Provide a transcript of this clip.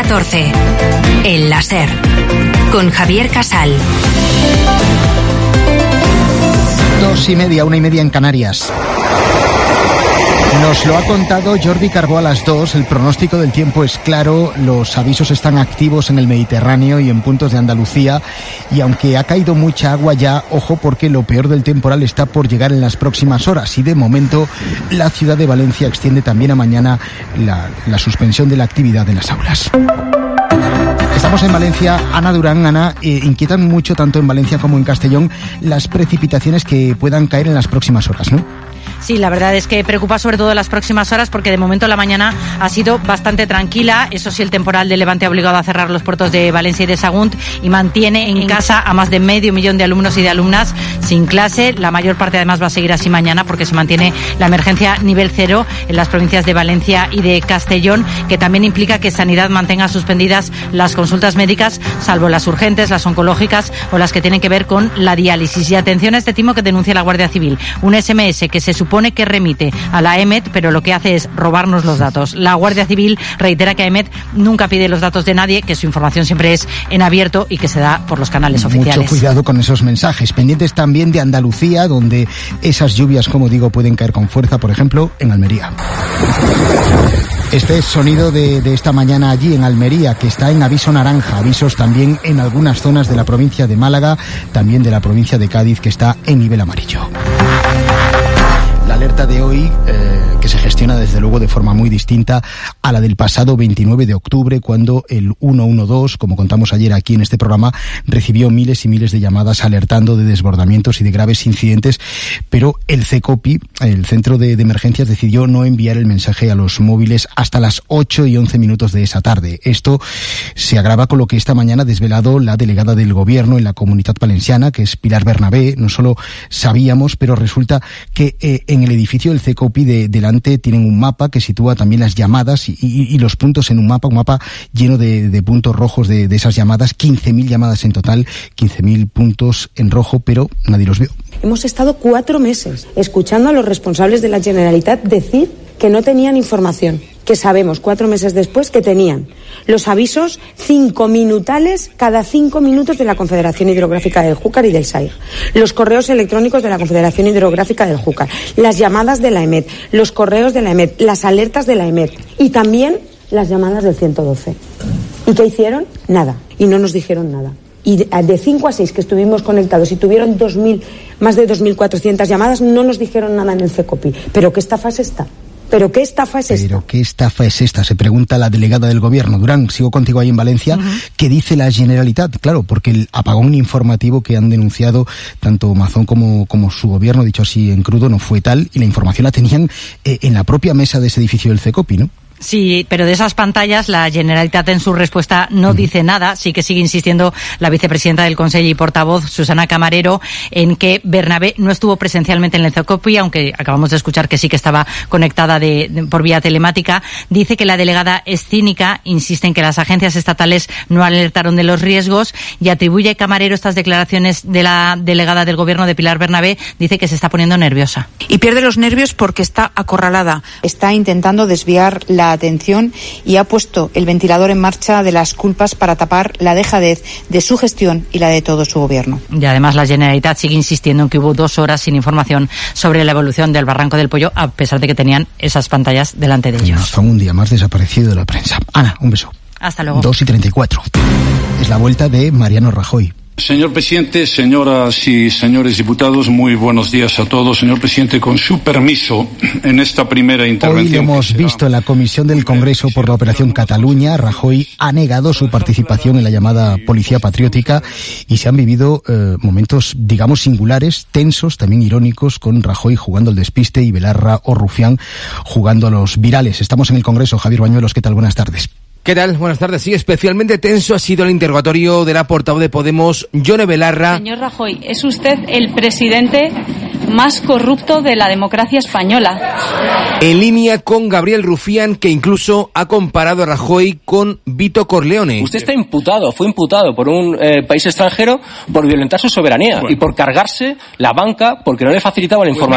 14. El láser. Con Javier Casal. 2:30, 1:30 en Canarias. Nos lo ha contado Jordi Carbó a las 2. El pronóstico del tiempo es claro. Los avisos están activos en el Mediterráneo y en puntos de Andalucía. Y aunque ha caído mucha agua ya, ojo, porque lo peor del temporal está por llegar en las próximas horas. Y de momento, la ciudad de Valencia extiende también a mañana la suspensión de la actividad en las aulas. Estamos en Valencia. Ana Durán. Ana, inquietan mucho tanto en Valencia como en Castellón las precipitaciones que puedan caer en las próximas horas, ¿no? Sí, la verdad es que preocupa sobre todo las próximas horas porque de momento la mañana ha sido bastante tranquila. Eso sí, el temporal de Levante ha obligado a cerrar los puertos de Valencia y de Sagunt y mantiene en casa a más de 500.000 de alumnos y de alumnas sin clase. La mayor parte además va a seguir así mañana porque se mantiene la emergencia nivel 0 en las provincias de Valencia y de Castellón, que también implica que Sanidad mantenga suspendidas las consultas médicas, salvo las urgentes, las oncológicas o las que tienen que ver con la diálisis. Y atención a este timo que denuncia la Guardia Civil. Un SMS que se supone que remite a la EMET, pero lo que hace es robarnos los datos. La Guardia Civil reitera que EMET nunca pide los datos de nadie, que su información siempre es en abierto y que se da por los canales oficiales. Mucho cuidado con esos mensajes. Pendientes también de Andalucía, donde esas lluvias, como digo, pueden caer con fuerza, por ejemplo, en Almería. Este es sonido de esta mañana allí en Almería, que está en aviso naranja. Avisos también en algunas zonas de la provincia de Málaga, también de la provincia de Cádiz, que está en nivel amarillo. La alerta de hoy, que se gestiona desde luego de forma muy distinta a la del pasado 29 de octubre, cuando el 112, como contamos ayer aquí en este programa, recibió miles y miles de llamadas alertando de desbordamientos y de graves incidentes, pero el CECOPI, el Centro de Emergencias, decidió no enviar el mensaje a los móviles hasta las 8:11 de esa tarde. Esto se agrava con lo que esta mañana ha desvelado la delegada del Gobierno en la Comunitat Valenciana, que es Pilar Bernabé. No solo sabíamos, pero resulta que en el edificio del CECOPI delante tienen un mapa que sitúa también las llamadas y los puntos en un mapa lleno de puntos rojos de esas llamadas, 15.000 llamadas en total, 15.000 puntos en rojo, pero nadie los vio. Hemos estado 4 meses escuchando a los responsables de la Generalitat decir que no tenían información, que sabemos 4 meses después que tenían los avisos 5 minutales cada 5 minutos de la Confederación Hidrográfica del Júcar y del SAIG, los correos electrónicos de la Confederación Hidrográfica del Júcar, las llamadas de la EMET, los correos de la EMET, las alertas de la EMET y también las llamadas del 112. ¿Y qué hicieron? Nada. Y no nos dijeron nada. Y de 5 a 6 que estuvimos conectados y tuvieron más de 2.400 llamadas, no nos dijeron nada en el CECOPI. ¿Pero qué estafa es esta? ¿Pero qué estafa es esta? ¿Pero qué estafa es esta? Se pregunta la delegada del Gobierno. Durán, sigo contigo ahí en Valencia. ¿Qué dice la Generalitat? Claro, porque el apagón informativo que han denunciado tanto Mazón como su Gobierno, dicho así en crudo, no fue tal, y la información la tenían en la propia mesa de ese edificio del CECOPI, ¿no? Sí, pero de esas pantallas la Generalitat en su respuesta no dice nada. Sí que sigue insistiendo la vicepresidenta del Consejo y portavoz, Susana Camarero, en que Bernabé no estuvo presencialmente en el CECOPI, aunque acabamos de escuchar que sí que estaba conectada por vía telemática. Dice que la delegada es cínica, insiste en que las agencias estatales no alertaron de los riesgos y atribuye a Camarero estas declaraciones de la delegada del Gobierno de Pilar Bernabé. Dice que se está poniendo nerviosa. Y pierde los nervios porque está acorralada. Está intentando desviar la atención y ha puesto el ventilador en marcha de las culpas para tapar la dejadez de su gestión y la de todo su Gobierno. Y además la Generalitat sigue insistiendo en que hubo 2 horas sin información sobre la evolución del Barranco del Pollo, a pesar de que tenían esas pantallas delante de ellos. Son un día más desaparecido de la prensa. Ana, un beso. Hasta luego. 2:34. Es la vuelta de Mariano Rajoy. Señor presidente, señoras y señores diputados, muy buenos días a todos. Señor presidente, con su permiso, en esta primera intervención... Hoy lo hemos visto en la Comisión del Congreso por la Operación Cataluña. Rajoy ha negado su participación en la llamada Policía Patriótica y se han vivido momentos, digamos, singulares, tensos, también irónicos, con Rajoy jugando al despiste y Belarra o Rufián jugando a los virales. Estamos en el Congreso. Javier Bañuelos, ¿qué tal? Buenas tardes. ¿Qué tal? Buenas tardes. Sí, especialmente tenso ha sido el interrogatorio de la portavoz de Podemos, Yone Belarra. Señor Rajoy, es usted el presidente más corrupto de la democracia española. En línea con Gabriel Rufián, que incluso ha comparado a Rajoy con Vito Corleone. Usted fue imputado por un país extranjero por violentar su soberanía y por cargarse la banca porque no le facilitaba la información.